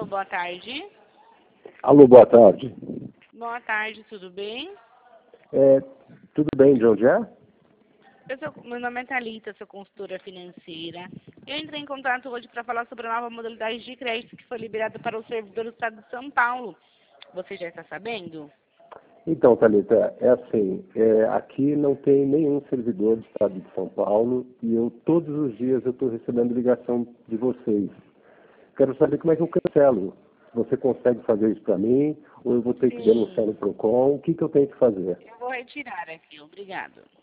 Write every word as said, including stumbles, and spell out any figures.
Alô, boa tarde. Alô, boa tarde. Boa tarde, tudo bem? É, tudo bem, de onde é? Eu sou, meu nome é Thalita, sou consultora financeira. Eu entrei em contato hoje para falar sobre a nova modalidade de crédito que foi liberada para o servidor do Estado de São Paulo. Você já está sabendo? Então, Thalita, é assim, é, aqui não tem nenhum servidor do Estado de São Paulo e eu todos os dias eu estou recebendo ligação de vocês. Quero saber como é que eu cancelo. Você consegue fazer isso para mim ou eu vou ter que denunciar Sim, no PROCON? O que, que eu tenho que fazer? eu vou retirar aqui, obrigado.